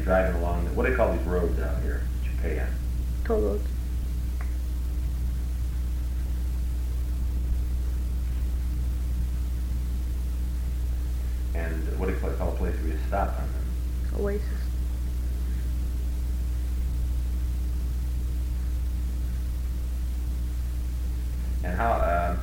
you're driving along, what do they call these roads out here that you pay on? Toll roads. And what do you call a place where you stop on them? Oasis. And how,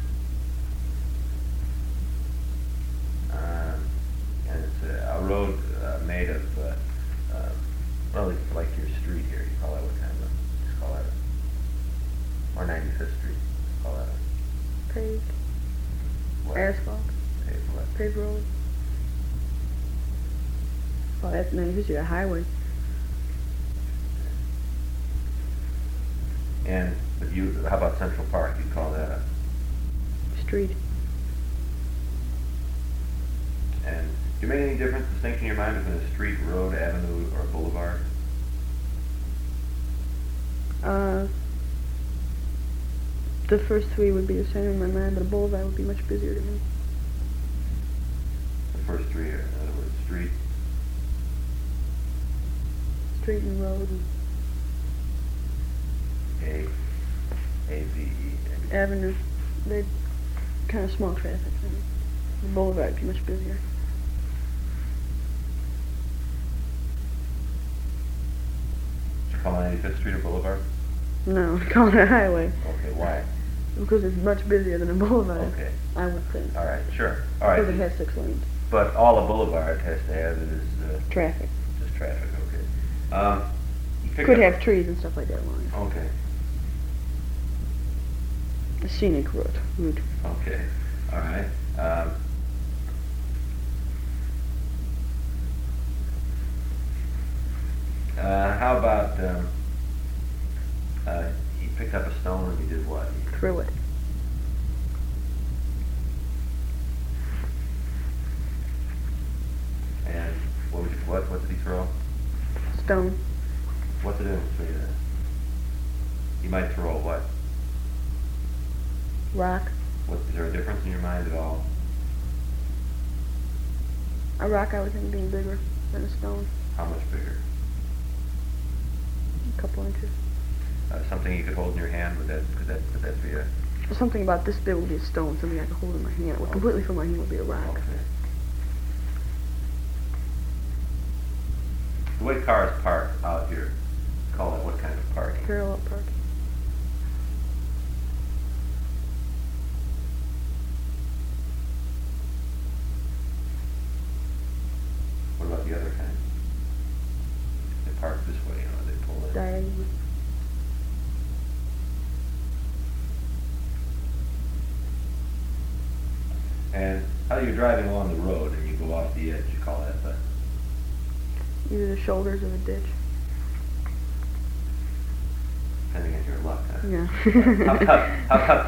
and it's a road made of, well, it's like your street here. You call that what kind of a, just call that a, or 95th Street, call that a, Paved. what? Asphalt. Paved what? Paved road. Well, that's not usually a highway. And, but you, how about Central Park? You call that a, Street. and do you make any difference, distinction in your mind between a street, road, avenue, or boulevard? The first three would be the same in my mind, but a boulevard would be much busier to me. The first three are, in other words, street, Street and road and A-V-E. avenue. They're kind of small traffic. The boulevard would be much busier. Did you call 95th Street a boulevard? No, call it a highway. Okay, why? Because it's much busier than a boulevard. Okay. I would think. All right, sure. All right. Because it has 6 lanes. But all a boulevard has to have is Traffic. just traffic, okay. You pick Could up- have trees and stuff like that along it. Okay, A scenic route. okay, all right. How about, he picked up a stone and he did what? Through it. And what did he throw? Stone. What's the difference between that? He might throw a what? Rock. Is there a difference in your mind at all? A rock I would think being bigger than a stone. How much bigger? A couple inches. Something you could hold in your hand, could that be a... Something about this big would be a stone, something I could hold in my hand. What completely from my hand would be a rock. Okay. The way cars park out here, call it what kind of parking? Parallel parking. What about the other kind? They park this way, they pull in. Diagonally. And how you're driving along the road and you go off the edge, you call that the... Either the shoulders or the ditch. Depending on your luck, huh? Yeah. How about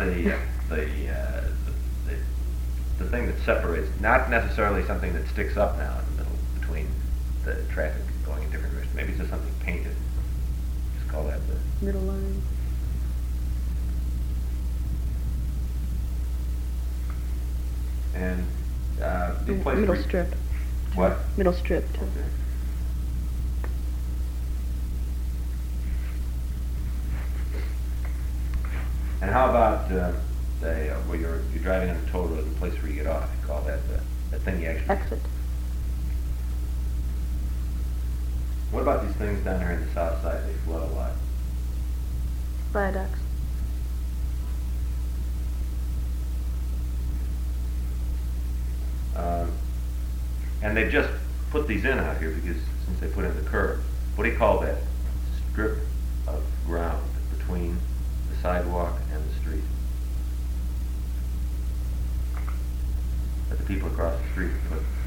the thing that separates, not necessarily something that sticks up now in the middle between the traffic going in different directions. Maybe it's just something painted. Just call that the... Middle line. And the place Middle where you- strip. What? Middle strip, too. Okay. And how about where you're driving on a toll road, the place where you get off? You call that the thing you actually... Exit. What about these things down here in the south side? They flood a lot. Viaducts. And they've just put these in out here because since they put in the curb. What do you call that strip of ground between the sidewalk and the street? That the people across the street put